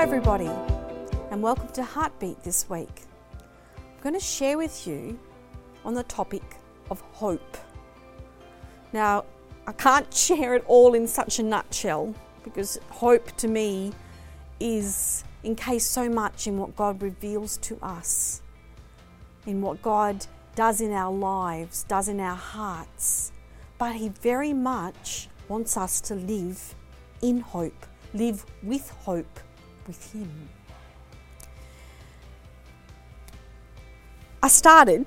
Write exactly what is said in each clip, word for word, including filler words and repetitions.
everybody, and welcome to Heartbeat this week. I'm going to share with you on the topic of hope. Now, I can't share it all in such a nutshell because hope to me is encased so much in what God reveals to us, in what God does in our lives, does in our hearts. But He very much wants us to live in hope, live with hope with Him. I started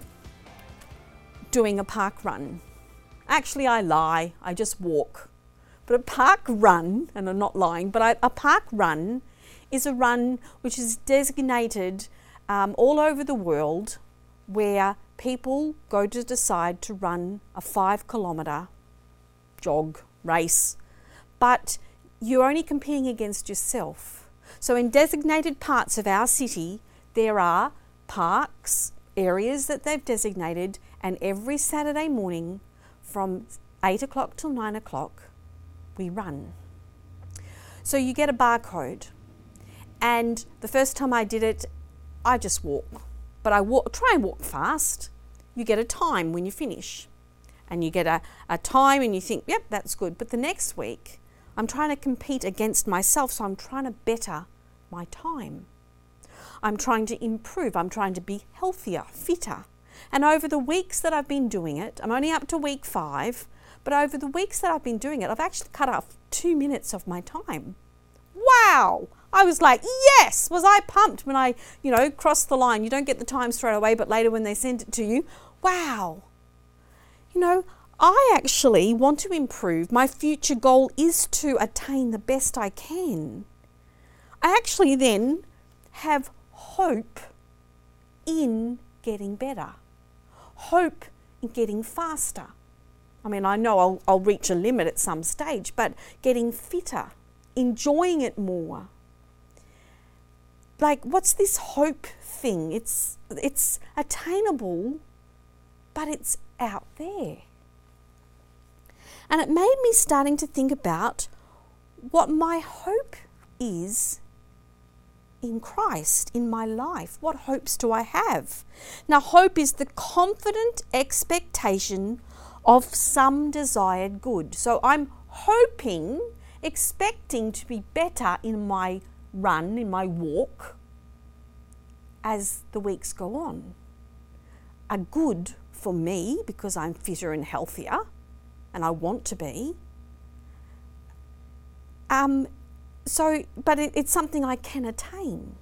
doing a park run. Actually, I lie, I just walk. But a park run, and I'm not lying, but I, a park run is a run which is designated um, all over the world where people go to decide to run a five kilometre jog, race, but you're only competing against yourself. So in designated parts of our city, there are parks, areas that they've designated, and every Saturday morning from eight o'clock till nine o'clock, we run. So you get a barcode, and the first time I did it, I just walk, but I walk, try and walk fast. You get a time when you finish, and you get a, a time and you think, yep, that's good. But the next week, I'm trying to compete against myself, so I'm trying to better my time. I'm trying to improve. I'm trying to be healthier, fitter. And over the weeks that I've been doing it, I'm only up to week five, but over the weeks that I've been doing it, I've actually cut off two minutes of my time. Wow! I was like, yes! Was I pumped when I, you know, crossed the line? You don't get the time straight away, but later when they send it to you, wow! You know, I actually want to improve. My future goal is to attain the best I can. I actually then have hope in getting better. Hope in getting faster. I mean, I know I'll, I'll reach a limit at some stage, but getting fitter, enjoying it more. Like, what's this hope thing? It's, it's attainable, but it's out there. And it made me starting to think about what my hope is in Christ, in my life. What hopes do I have? Now, hope is the confident expectation of some desired good. So I'm hoping, expecting to be better in my run, in my walk, as the weeks go on. A good for me, because I'm fitter and healthier, and I want to be. Um, so, but it, it's something I can attain.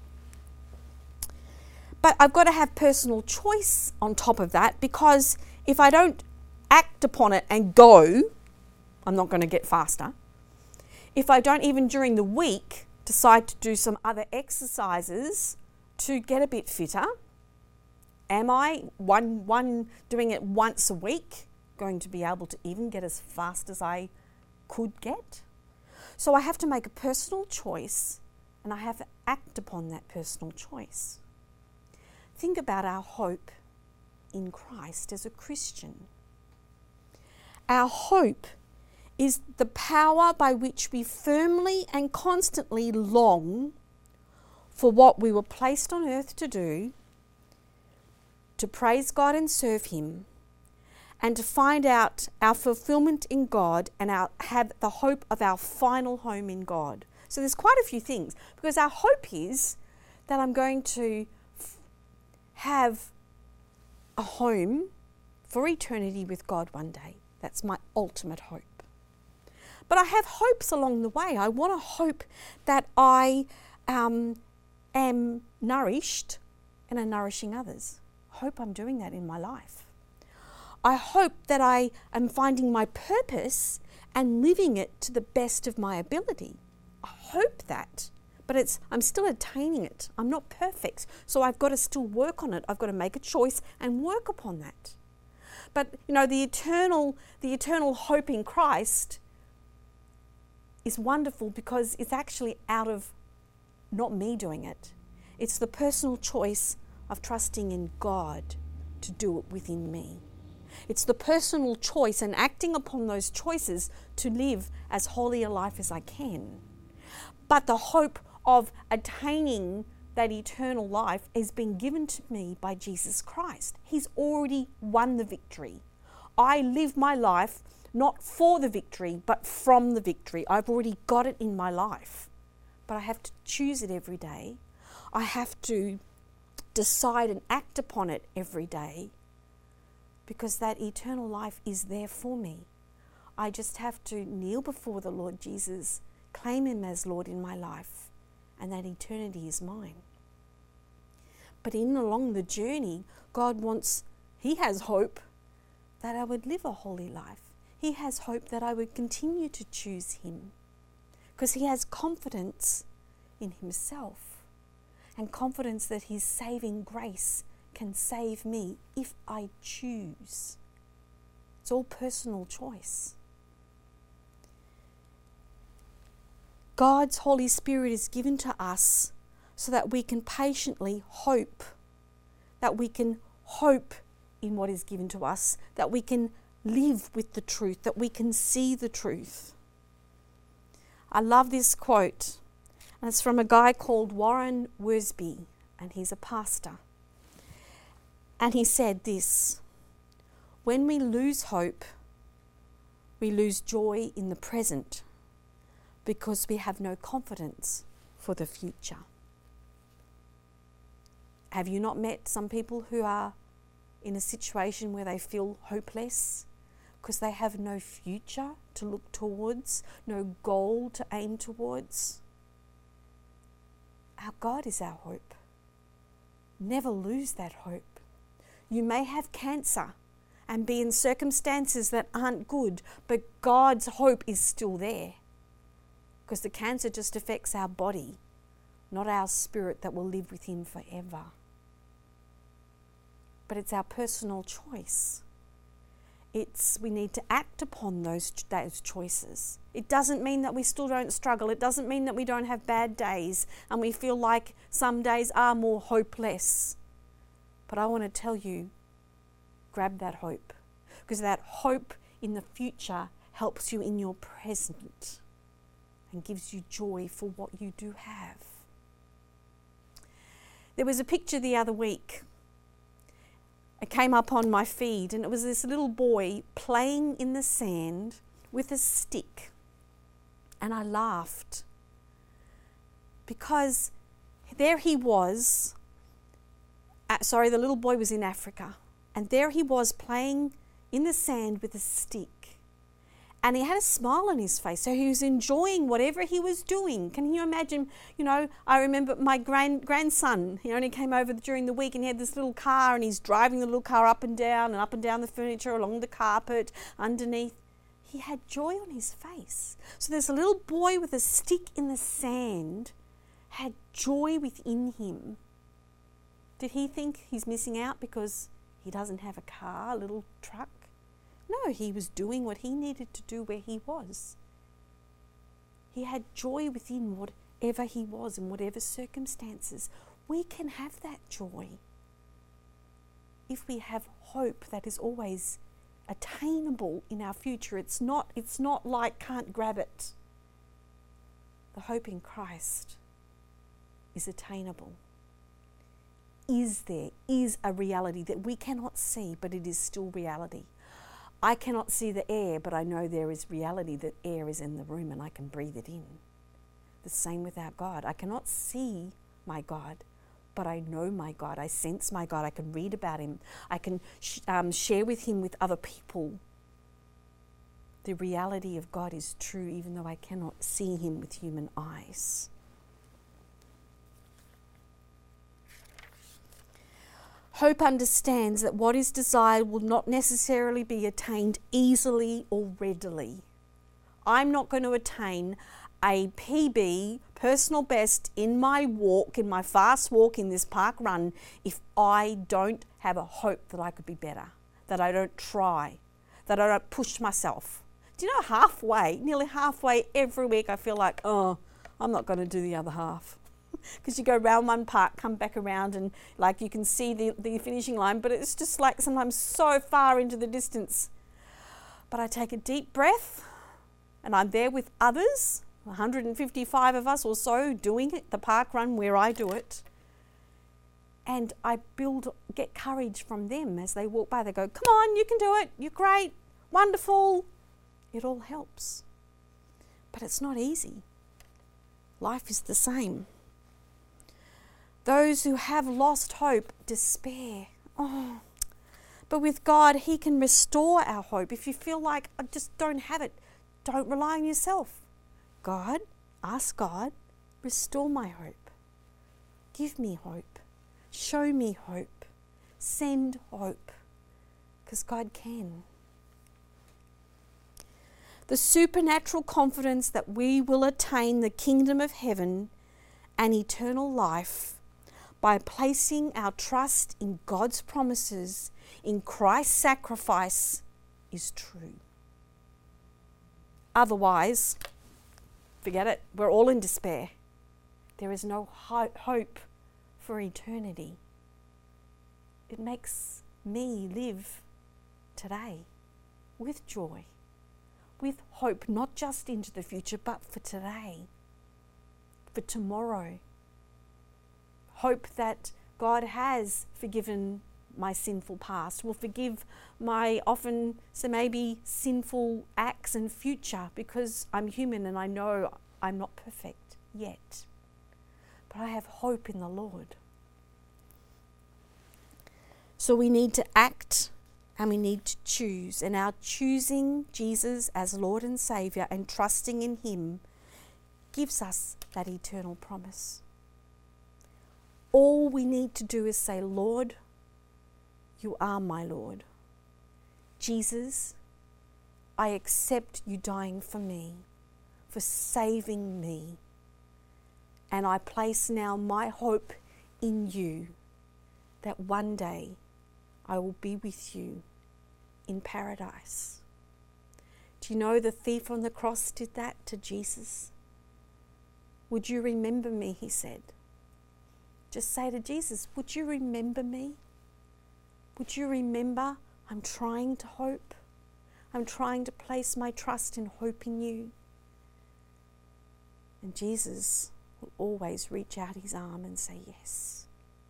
But I've got to have personal choice on top of that, because if I don't act upon it and go, I'm not going to get faster. If I don't, even during the week, decide to do some other exercises to get a bit fitter, am I one one doing it once a week going to be able to even get as fast as I could get? So I have to make a personal choice, and I have to act upon that personal choice. Think about our hope in Christ as a Christian. Our hope is the power by which we firmly and constantly long for what we were placed on earth to do, to praise God and serve Him, and to find out our fulfillment in God and our, have the hope of our final home in God. So there's quite a few things, because our hope is that I'm going to f- have a home for eternity with God one day. That's my ultimate hope. But I have hopes along the way. I want to hope that I um, am nourished and are nourishing others. I hope I'm doing that in my life. I hope that I am finding my purpose and living it to the best of my ability. I hope that, but it's I'm still attaining it. I'm not perfect, so I've got to still work on it. I've got to make a choice and work upon that. But you know, the eternal, the eternal hope in Christ is wonderful, because it's actually out of not me doing it. It's the personal choice of trusting in God to do it within me. It's the personal choice and acting upon those choices to live as holy a life as I can. But the hope of attaining that eternal life has been given to me by Jesus Christ. He's already won the victory. I live my life not for the victory, but from the victory. I've already got it in my life, but I have to choose it every day. I have to decide and act upon it every day, because that eternal life is there for me. I just have to kneel before the Lord Jesus, claim him as Lord in my life, and that eternity is mine. But in along the journey, God wants, he has hope that I would live a holy life. He has hope that I would continue to choose him, because he has confidence in himself and confidence that his saving grace can save me if I choose. It's all personal choice. God's Holy Spirit is given to us so that we can patiently hope, that we can hope in what is given to us, that we can live with the truth, that we can see the truth. I love this quote, and it's from a guy called Warren Wiersbe, and he's a pastor. And he said this: when we lose hope, we lose joy in the present because we have no confidence for the future. Have you not met some people who are in a situation where they feel hopeless because they have no future to look towards, no goal to aim towards? Our God is our hope. Never lose that hope. You may have cancer and be in circumstances that aren't good, but God's hope is still there, because the cancer just affects our body, not our spirit that will live with him forever. But it's our personal choice. It's we need to act upon those those choices. It doesn't mean that we still don't struggle. It doesn't mean that we don't have bad days and we feel like some days are more hopeless. But I want to tell you, grab that hope, because that hope in the future helps you in your present and gives you joy for what you do have. There was a picture the other week. It came up on my feed, and it was this little boy playing in the sand with a stick. And I laughed, because there he was, uh, sorry, the little boy was in Africa, and there he was playing in the sand with a stick. And he had a smile on his face, so he was enjoying whatever he was doing. Can you imagine? You know, I remember my grand grandson, he only came over during the week, and he had this little car, and he's driving the little car up and down and up and down the furniture, along the carpet, underneath. He had joy on his face. So there's a little boy with a stick in the sand, had joy within him. Did he think he's missing out because he doesn't have a car, a little truck? No, he was doing what he needed to do where he was. He had joy within whatever he was in whatever circumstances. We can have that joy if we have hope that is always attainable in our future. It's not, it's not like can't grab it. The hope in Christ is attainable. Is there, is a reality that we cannot see, but it is still reality. I cannot see the air, but I know there is reality, that air is in the room and I can breathe it in. The same with our God. I cannot see my God, but I know my God. I sense my God. I can read about him. I can sh- um, share with him with other people. The reality of God is true, even though I cannot see him with human eyes. Hope understands that what is desired will not necessarily be attained easily or readily. I'm not going to attain a P B, personal best, in my walk, in my fast walk in this park run, if I don't have a hope that I could be better, that I don't try, that I don't push myself. Do you know, halfway, nearly halfway every week I feel like, oh, I'm not going to do the other half. Because you go round one part, come back around, and like you can see the, the finishing line, but it's just like sometimes so far into the distance. But I take a deep breath, and I'm there with others. one hundred fifty-five of us or so doing it, the park run where I do it. And I build, get courage from them as they walk by. They go, come on, you can do it. You're great. Wonderful. It all helps. But it's not easy. Life is the same. Those who have lost hope despair. Oh, but with God, He can restore our hope. If you feel like I just don't have it, don't rely on yourself. God, ask God, restore my hope. Give me hope. Show me hope. Send hope. Because God can. The supernatural confidence that we will attain the kingdom of heaven and eternal life by placing our trust in God's promises, in Christ's sacrifice, is true. Otherwise, forget it. We're all in despair. There is no ho- hope for eternity. It makes me live today with joy, with hope, not just into the future, but for today, for tomorrow. Hope that God has forgiven my sinful past, will forgive my often, so maybe sinful acts and future, because I'm human and I know I'm not perfect yet. But I have hope in the Lord. So we need to act and we need to choose. And our choosing Jesus as Lord and Saviour and trusting in Him gives us that eternal promise. All we need to do is say, Lord, You are my Lord. Jesus, I accept You dying for me, for saving me. And I place now my hope in You, that one day I will be with You in paradise. Do you know the thief on the cross did that to Jesus? Would You remember me, he said. Just say to Jesus, would You remember me? Would You remember I'm trying to hope? I'm trying to place my trust and hope in You. And Jesus will always reach out His arm and say yes.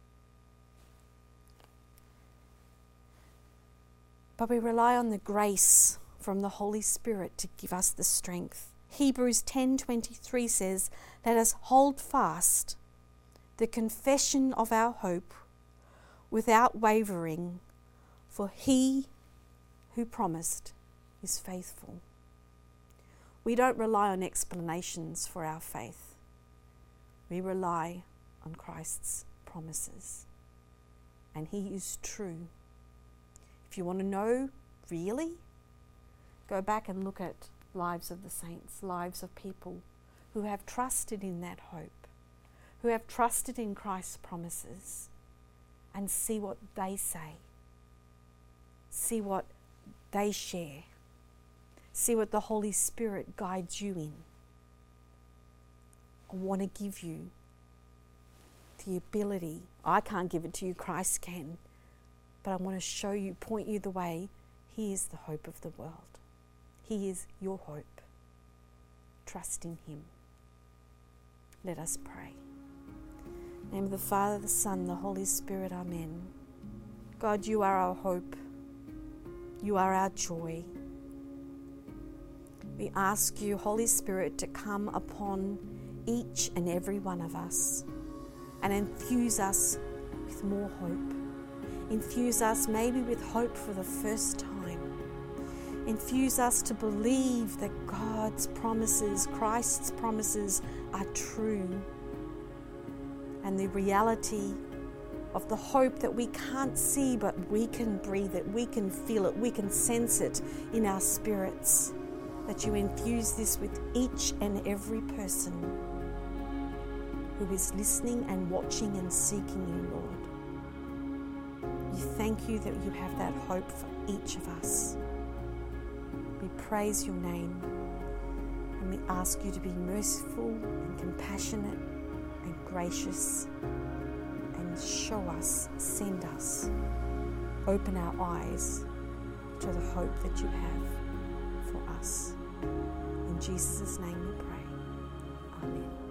But we rely on the grace from the Holy Spirit to give us the strength. Hebrews ten twenty-three says, let us hold fast the confession of our hope without wavering, for He who promised is faithful. We don't rely on explanations for our faith. We rely on Christ's promises. And He is true. If you want to know really, go back and look at lives of the saints, lives of people who have trusted in that hope, who have trusted in Christ's promises, and see what they say. See what they share. See what the Holy Spirit guides you in. I want to give you the ability. I can't give it to you, Christ can. But I want to show you, point you the way. He is the hope of the world. He is your hope. Trust in Him. Let us pray. In the name of the Father, the Son, the Holy Spirit, Amen. God, You are our hope. You are our joy. We ask You, Holy Spirit, to come upon each and every one of us and infuse us with more hope. Infuse us maybe with hope for the first time. Infuse us to believe that God's promises, Christ's promises, are true. And the reality of the hope that we can't see, but we can breathe it, we can feel it, we can sense it in our spirits. That You infuse this with each and every person who is listening and watching and seeking You, Lord. We thank You that You have that hope for each of us. We praise Your name and we ask You to be merciful and compassionate and gracious and show us, send us, open our eyes to the hope that You have for us. In Jesus' name we pray. Amen.